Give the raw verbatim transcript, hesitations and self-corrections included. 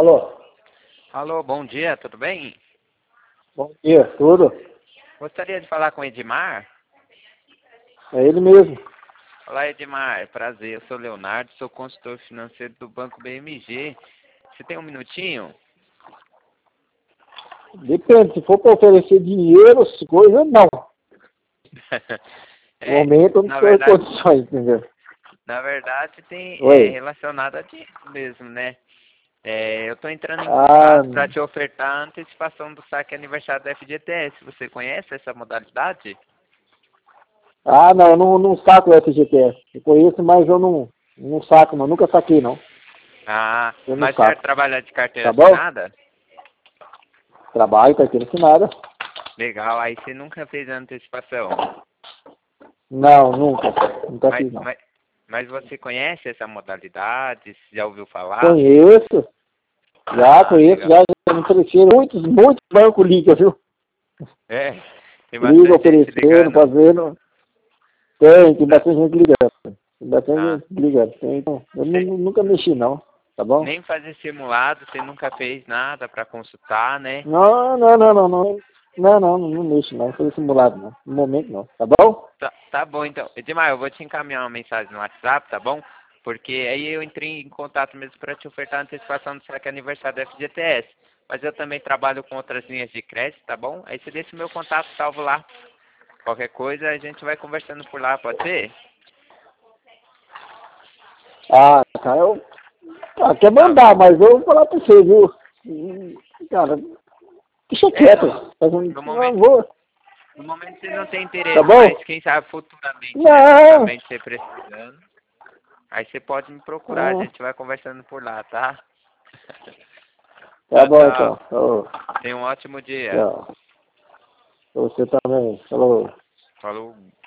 Alô, Alô, bom dia, tudo bem? bom dia, tudo? Gostaria de falar com o Edmar. É ele mesmo. Olá, Edmar, prazer, eu sou Leonardo, sou consultor financeiro do Banco B M G. Você tem um minutinho? Depende, se for para oferecer dinheiro, as coisas, não. No É, momento eu não na estou em verdade, condições, entendeu? na verdade tem, é Oi. relacionado a dinheiro mesmo, né? É, eu estou entrando em Ah, contato para te ofertar a antecipação do saque aniversário da F G T S. Você conhece essa modalidade? ah não, eu não, não saco o F G T S. Eu conheço, mas eu não, não saco, não. Nunca saquei, não. Ah, Eu não mas quer saco. trabalhar de carteira Tá bom? assinada? Trabalho, carteira assinada. Legal, aí você nunca fez a antecipação. Não, nunca. Nunca Mas, fiz, não. mas, mas você conhece essa modalidade? Já ouviu falar? Conheço. Já Ah, conheço, legal. já, já me ofereceram. Muitos, muitos bancos ligam, viu? É, tem Liga bastante gente oferecendo, ligando. fazendo. Tem, tem Tá. bastante gente ligando. Tem bastante Ah, gente ligando. Tem, então, eu nu- você nu- nunca mexi não, tá bom? nem fazer simulado, você nunca fez nada para consultar, né? Não, não, não, não, não. Não, não, não, não mexo não, foi simulado não. No momento não, tá bom? Tá, tá bom, então. Edmar, eu vou te encaminhar uma mensagem no WhatsApp, tá bom? Porque aí eu entrei em contato mesmo para te ofertar a antecipação do saque aniversário da F G T S. Mas eu também trabalho com outras linhas de crédito, tá bom? Aí você deixa o meu contato salvo lá. Qualquer coisa a gente vai conversando por lá, pode ser? Ah, cara, eu. Ah, quer Tá. mandar, mas eu vou falar pra você, viu? Hum, Cara, deixa É, quieto. no, Mas eu no não momento, vou, no momento você não tem tá interesse, bom? mas quem sabe futuramente, né? Não! Futuramente você precisando. Aí você pode me procurar, a Ah, gente vai conversando por lá, tá? tá Tchau, bom então. tchau. Ô, Tenha um ótimo dia. tchau. Você também. Falou. Falou.